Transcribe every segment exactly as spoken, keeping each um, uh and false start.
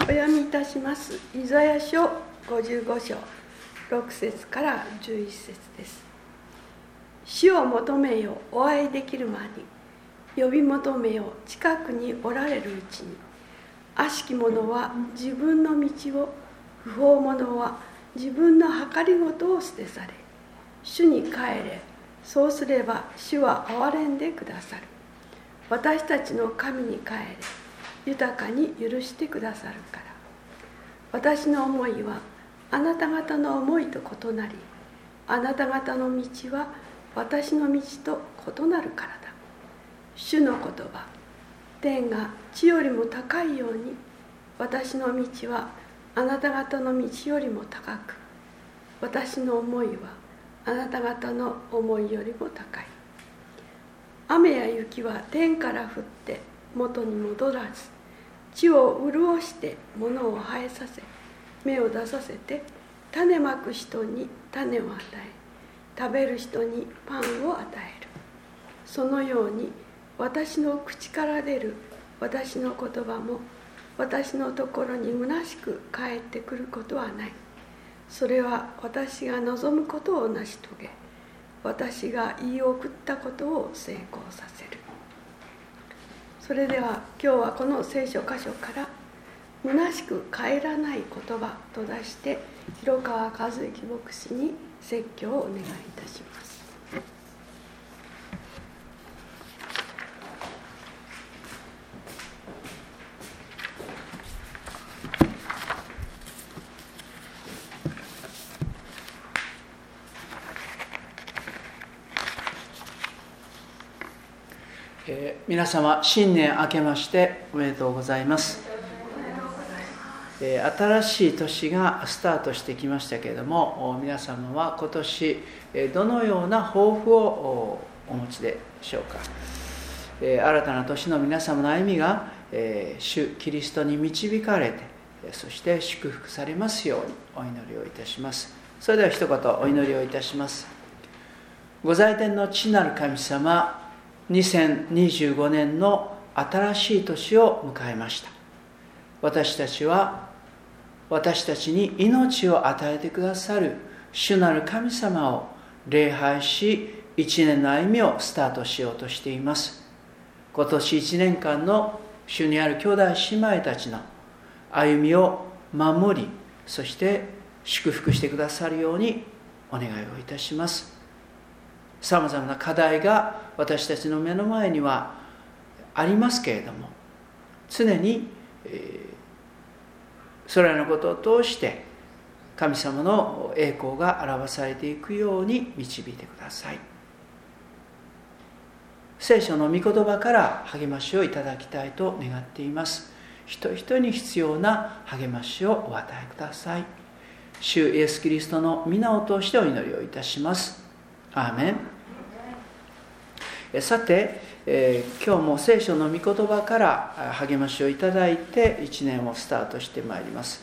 お読みいたします。イザヤ書ごじゅうご章ろく節からじゅういち節です。主を求めよ、お会いできる間に。呼び求めよ、近くにおられるうちに。悪しき者は自分の道を、不法者は自分の計りごとを捨て去れ。主に帰れ、そうすれば主は憐れんでくださる。私たちの神に帰れ、豊かに許してくださるから。私の思いはあなた方の思いと異なり、あなた方の道は私の道と異なるからだ。主の言葉、天が地よりも高いように、私の道はあなた方の道よりも高く、私の思いはあなた方の思いよりも高い。雨や雪は天から降って元に戻らず、地を潤して物を生えさせ、芽を出させて、種まく人に種を与え、食べる人にパンを与える。そのように私の口から出る私の言葉も、私のところに虚しく帰ってくることはない。それは私が望むことを成し遂げ、私が言い送ったことを成功させる。それでは今日はこの聖書箇所から「虚しく帰らない言葉」と題して、広川和之牧師に説教をお願いいたします。 えー、皆様新年明けましておめでとうございます。えー、新しい年がスタートしてきましたけれども、皆様は今年、えー、どのような抱負をお持ちでしょうか。えー、新たな年の皆様の歩みが、えー、主キリストに導かれて、そして祝福されますようにお祈りをいたします。それでは一言お祈りをいたします。ご在天の父なる神様、にせんにじゅうごねんの新しい年を迎えました。私たちは私たちに命を与えてくださる主なる神様を礼拝し、一年の歩みをスタートしようとしています。今年一年間の主にある兄弟姉妹たちの歩みを守り、そして祝福してくださるようにお願いをいたします。さまざまな課題が私たちの目の前にはありますけれども、常に、えー、それらのことを通して神様の栄光が表されていくように導いてください。聖書の御言葉から励ましをいただきたいと願っています。人々に必要な励ましをお与えください。主イエスキリストの皆を通してお祈りをいたします。アーメン。さて、えー、今日も聖書の御言葉から励ましをいただいていちねんをスタートしてまいります。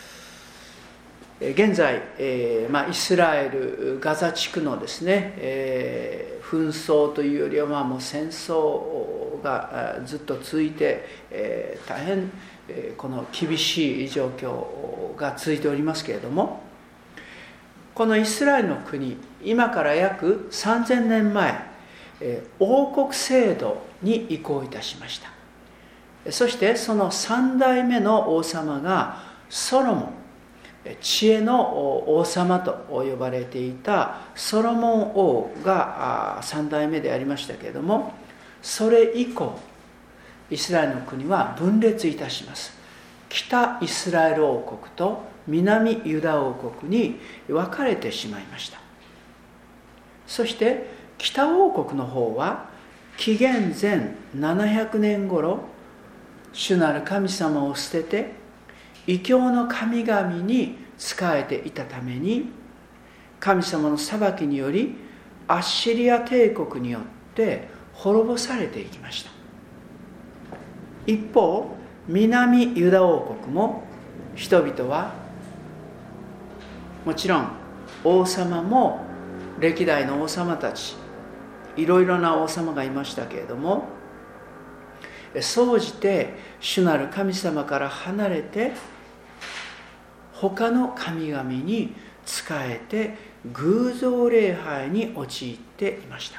現在、えーまあ、イスラエルガザ地区のですね、えー、紛争というよりは、まあ、もう戦争がずっと続いて、えー、大変、えー、この厳しい状況が続いておりますけれども、このイスラエルの国、今から約さんぜんねんまえ、王国制度に移行いたしました。そしてそのさんだいめの王様がソロモン、知恵の王様と呼ばれていたソロモン王がさんだいめでありましたけれども、それ以降イスラエルの国は分裂いたします。北イスラエル王国と南ユダ王国に分かれてしまいました。そして北王国の方は紀元前ななひゃくねん頃、主なる神様を捨てて異教の神々に仕えていたために、神様の裁きによりアッシリア帝国によって滅ぼされていきました。一方、南ユダ王国も人々はもちろん王様も歴代の王様たち、いろいろな王様がいましたけれども、 総じて主なる神様から離れて他の神々に仕えて偶像礼拝に陥っていました。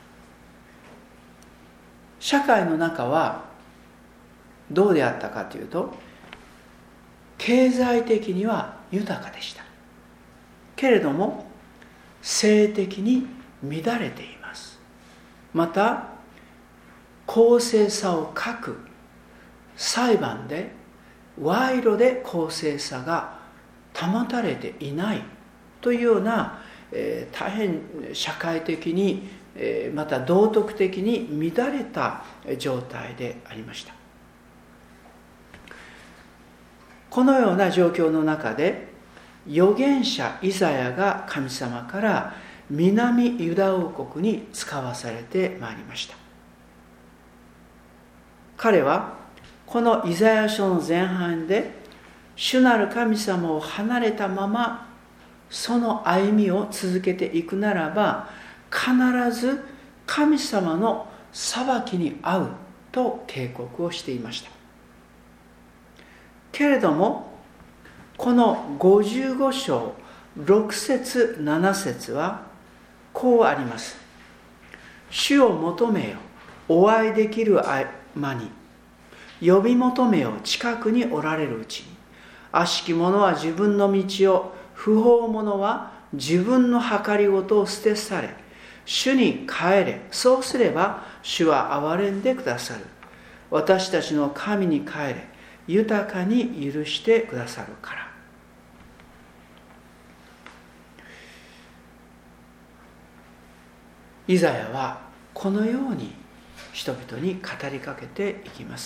社会の中はどうであったかというと、経済的には豊かでしたけれども性的に乱れています。また公正さを欠く裁判で賄賂で公正さが保たれていないというような、えー、大変社会的に、えー、また道徳的に乱れた状態でありました。このような状況の中で預言者イザヤが神様から南ユダ王国に使わされてまいりました。彼はこのイザヤ書の前半で主なる神様を離れたままその歩みを続けていくならば必ず神様の裁きに遭うと警告をしていました。けれどもこのごじゅうご章ろく節なな節はこうあります。主を求めよ、お会いできる間に呼び求めよ、近くにおられるうちに。悪しき者は自分の道を、不法者は自分の計りごとを捨て去れ、主に帰れ。そうすれば主は憐れんでくださる。私たちの神に帰れ、豊かに許してくださるから。イザヤはこのように人々に語りかけていきます。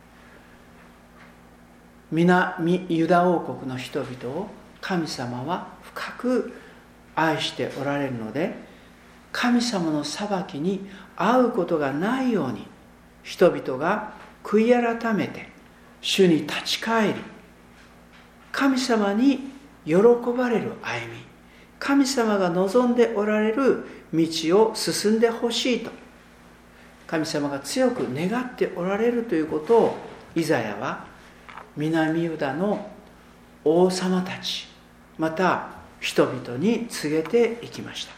南ユダ王国の人々を神様は深く愛しておられるので、神様の裁きに遭うことがないように人々が悔い改めて主に立ち返り、神様に喜ばれる歩み、神様が望んでおられる道を進んでほしいと神様が強く願っておられるということをイザヤは南ユダの王様たち、また人々に告げていきました。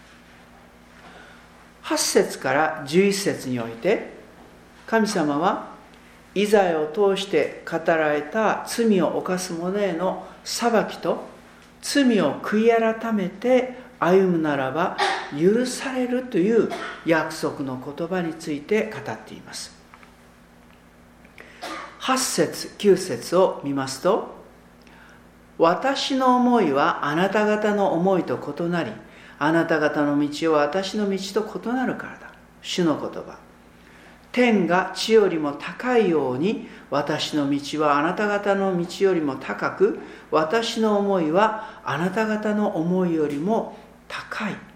はち節からじゅういち節において神様はイザヤを通して語られた罪を犯す者への裁きと、罪を悔い改めて歩むならば許されるという約束の言葉について語っています。はち節きゅう節を見ますと、私の思いはあなた方の思いと異なり、あなた方の道は私の道と異なるからだ。主の言葉。天が地よりも高いように、私の道はあなた方の道よりも高く、私の思いはあなた方の思いよりも高い。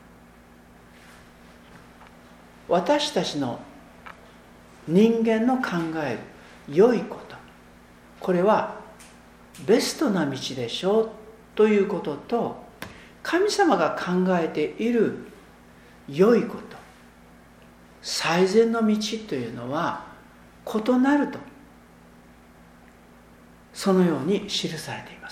私たちの人間の考える良いこと、これはベストな道でしょうということと、神様が考えている良いこと、最善の道というのは異なると、そのように記されています。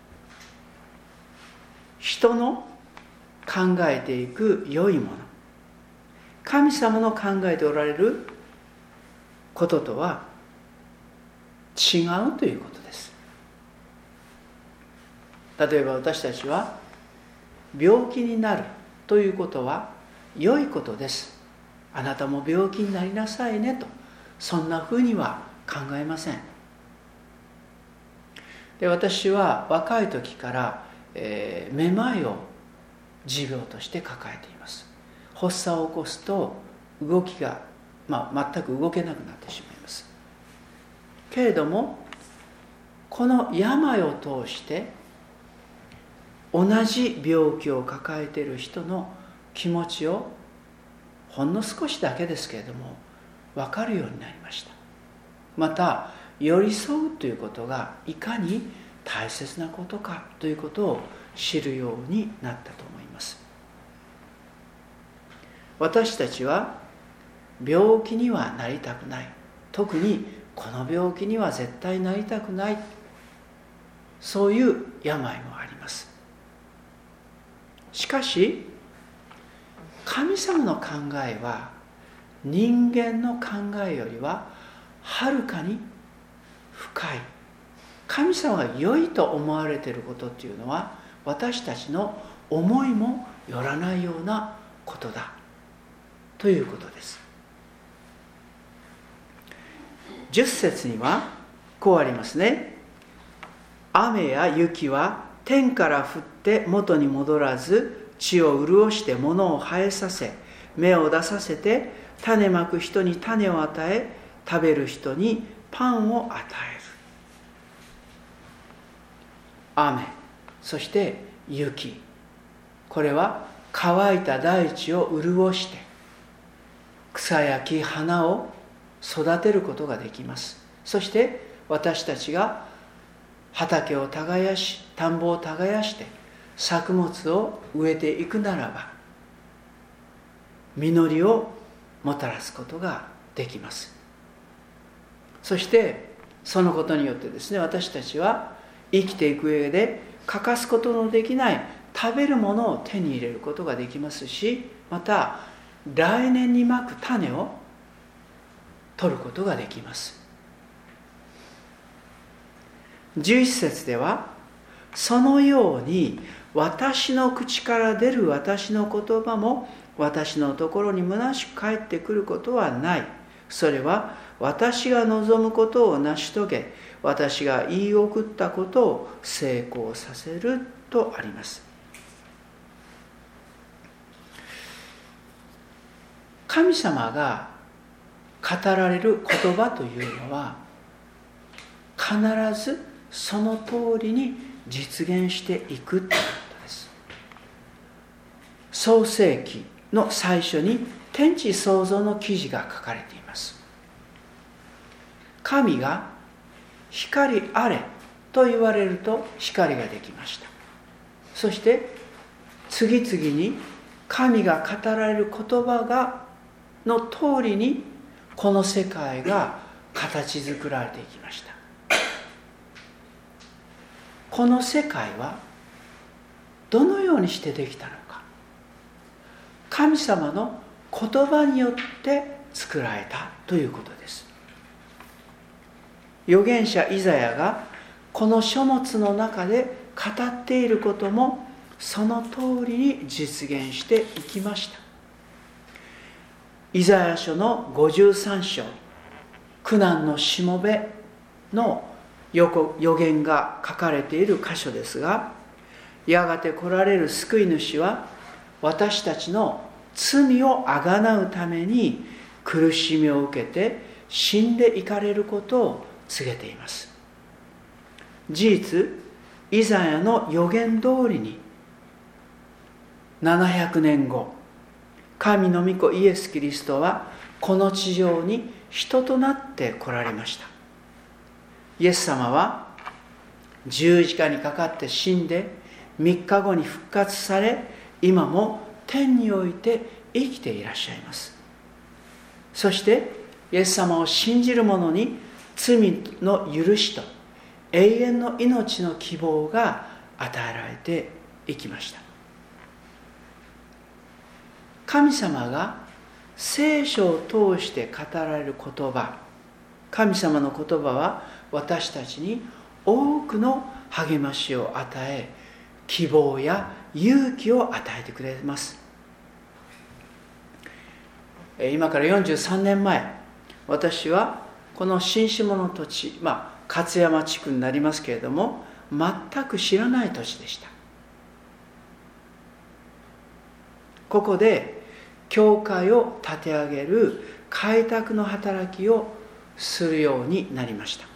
人の考えていく良いもの、神様の考えておられることとは違うということです。例えば私たちは病気になるということは良いことです。あなたも病気になりなさいねと、そんなふうには考えません。で、私は若い時から、えー、めまいを持病として抱えています。発作を起こすと動きが、まあ、全く動けなくなってしまいます。けれどもこの病を通して同じ病気を抱えている人の気持ちをほんの少しだけですけれども分かるようになりました。また寄り添うということがいかに大切なことかということを知るようになったと思います。私たちは病気にはなりたくない特にこの病気には絶対なりたくない、そういう病もあります。しかし神様の考えは人間の考えよりははるかに深い。神様が良いと思われていることっていうのは私たちの思いもよらないようなことだということです。じゅっ節にはこうありますね。雨や雪は天から降って元に戻らず、地を潤して物を生えさせ、芽を出させて、種まく人に種を与え、食べる人にパンを与える。雨、そして雪、これは乾いた大地を潤して草や木、花を育てることができます。そして私たちが畑を耕し、田んぼを耕して作物を植えていくならば、実りをもたらすことができます。そしてそのことによってですね、私たちは生きていく上で欠かすことのできない食べるものを手に入れることができますし、また来年にまく種を取ることができます。じゅういち節では、そのように私の口から出る私の言葉も私のところに虚しく返ってくることはない。それは私が望むことを成し遂げ、私が言い送ったことを成功させるとあります。神様が語られる言葉というのは必ずその通りに実現していくということです。創世記の最初に天地創造の記事が書かれています。神が光あれと言われると光ができました。そして次々に神が語られる言葉がの通りにこの世界が形作られていきました。この世界はどのようにしてできたのか。神様の言葉によって作られたということです。預言者イザヤがこの書物の中で語っていることもその通りに実現していきました。イザヤ書のごじゅうさん章、苦難のしもべの予言が書かれている箇所ですが、やがて来られる救い主は私たちの罪をあがなうために苦しみを受けて死んでいかれることを告げています。事実、イザヤの予言通りにななひゃくねんご、神の御子イエス・キリストはこの地上に人となって来られました。イエス様は十字架にかかって死んでみっかごに復活され、今も天において生きていらっしゃいます。そしてイエス様を信じる者に罪の許しと永遠の命の希望が与えられていきました。神様が聖書を通して語られる言葉、神様の言葉は私たちに多くの励ましを与え、希望や勇気を与えてくれます。今からよんじゅうさんねんまえ、私はこの新下の土地、まあ勝山地区になりますけれども、全く知らない土地でした。ここで教会を建て上げる開拓の働きをするようになりました。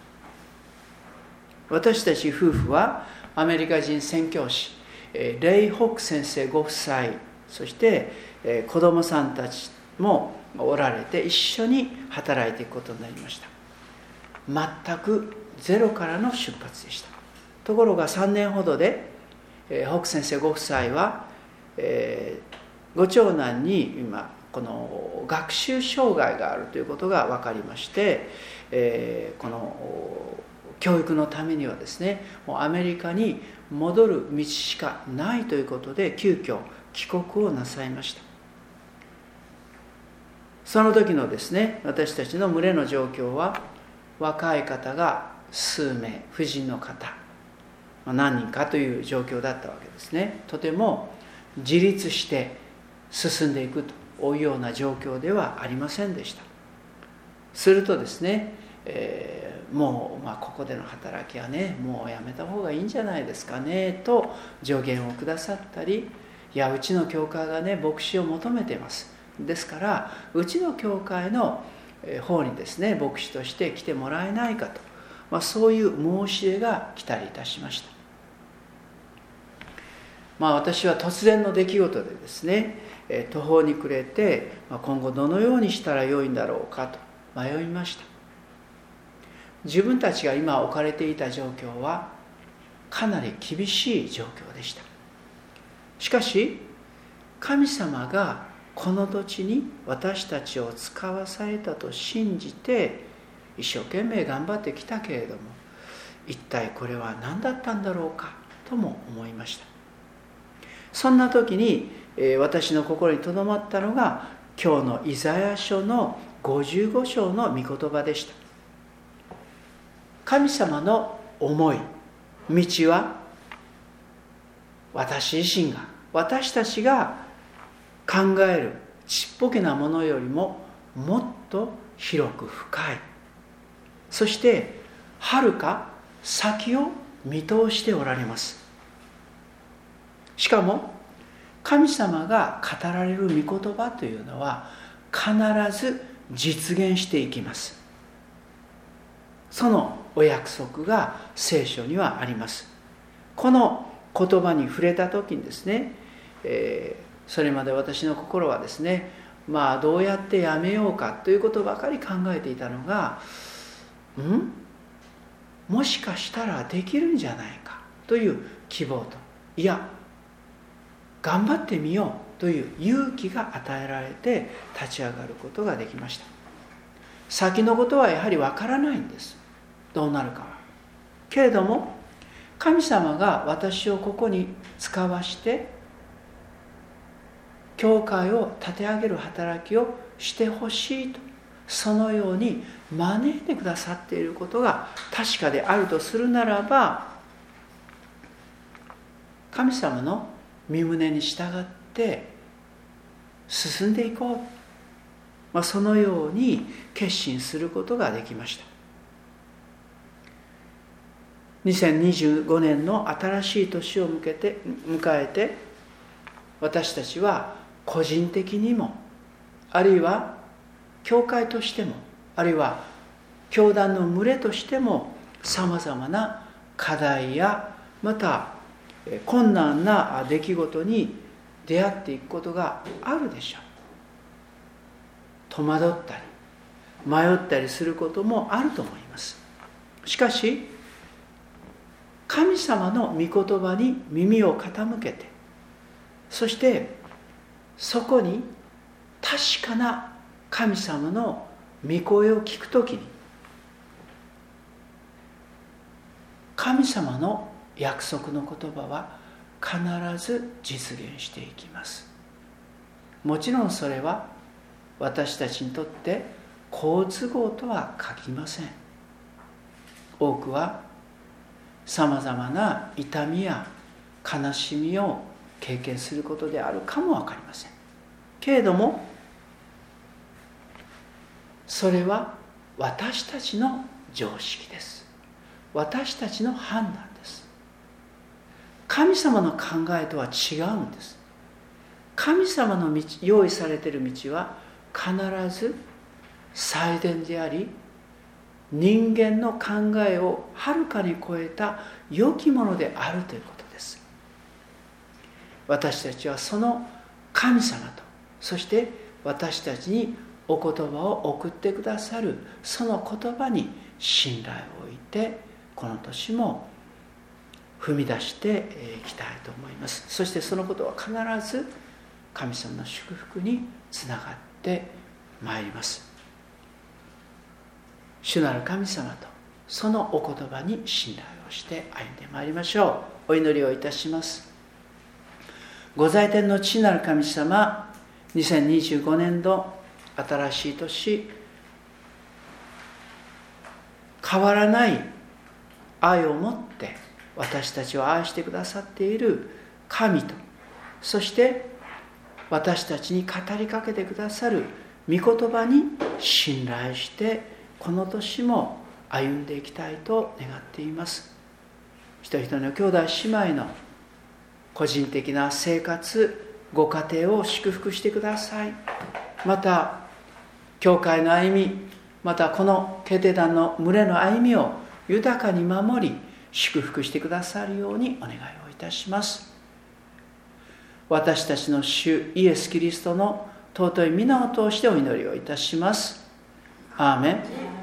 私たち夫婦はアメリカ人宣教師レイ・ホック先生ご夫妻、そして子供さんたちもおられて一緒に働いていくことになりました。全くゼロからの出発でした。ところがさんねんほどでホック先生ご夫妻は、えー、ご長男に今この学習障害があるということが分かりまして、えー、この教育のためにはですね、もうアメリカに戻る道しかないということで急遽帰国をなさいました。その時のですね、私たちの群れの状況は、若い方が数名、婦人の方何人かという状況だったわけですね。とても自立して進んでいくというような状況ではありませんでした。するとですね、えー、もう、まあ、ここでの働きはね、もうやめた方がいいんじゃないですかねと助言をくださったり、いやうちの教会がね牧師を求めています、ですからうちの教会の方にですね牧師として来てもらえないかと、まあ、そういう申し出が来たりいたしました。まあ、私は突然の出来事でですね、途方に暮れて今後どのようにしたらよいんだろうかと迷いました。自分たちが今置かれていた状況はかなり厳しい状況でした。しかし神様がこの土地に私たちを使わされたと信じて一生懸命頑張ってきたけれども、一体これは何だったんだろうかとも思いました。そんな時に、えー、私の心にとどまったのが今日のイザヤ書のごじゅうご章の御言葉でした。神様の思い、道は私自身が、私たちが考えるちっぽけなものよりももっと広く深い、そしてはるか先を見通しておられます。しかも神様が語られる御言葉というのは必ず実現していきます。そのお約束が聖書にはあります。この言葉に触れた時にですね、えー、それまで私の心はですね、まあどうやってやめようかということばかり考えていたのが、んもしかしたらできるんじゃないかという希望と、いや頑張ってみようという勇気が与えられて立ち上がることができました。先のことはやはりわからないんです、どうなるかは。けれども神様が私をここに使わして教会を立て上げる働きをしてほしいと、そのように招いてくださっていることが確かであるとするならば、神様の御胸に従って進んでいこう、まあ、そのように決心することができました。にせんにじゅうごねんの新しい年を向けて迎えて、私たちは個人的にも、あるいは教会としても、あるいは教団の群れとしても、さまざまな課題やまた困難な出来事に出会っていくことがあるでしょう。戸惑ったり迷ったりすることもあると思います。しかし神様の御言葉に耳を傾けて、そしてそこに確かな神様の御声を聞くときに、神様の約束の言葉は必ず実現していきます。もちろんそれは私たちにとって好都合とは限りません。多くはさまざまな痛みや悲しみを経験することであるかもわかりませんけれども、それは私たちの常識です。私たちの判断です。神様の考えとは違うんです。神様の道、用意されている道は必ず最善であり、人間の考えをはるかに超えた良きものであるということです。私たちはその神様と、そして私たちにお言葉を送ってくださるその言葉に信頼を置いて、この年も踏み出していきたいと思います。そしてそのことは必ず神様の祝福につながってまいります。主なる神様とそのお言葉に信頼をして歩んでまいりましょう。お祈りをいたします。ご在天の父なる神様、にせんにじゅうごねん度新しい年、変わらない愛を持って私たちを愛してくださっている神と、そして私たちに語りかけてくださる御言葉に信頼してこの年も歩んでいきたいと願っています。一人一人の兄弟姉妹の個人的な生活、ご家庭を祝福してください。また教会の歩み、またこの兄弟団の群れの歩みを豊かに守り祝福してくださるようにお願いをいたします。私たちの主イエス・キリストの尊い皆を通してお祈りをいたします。アーメン。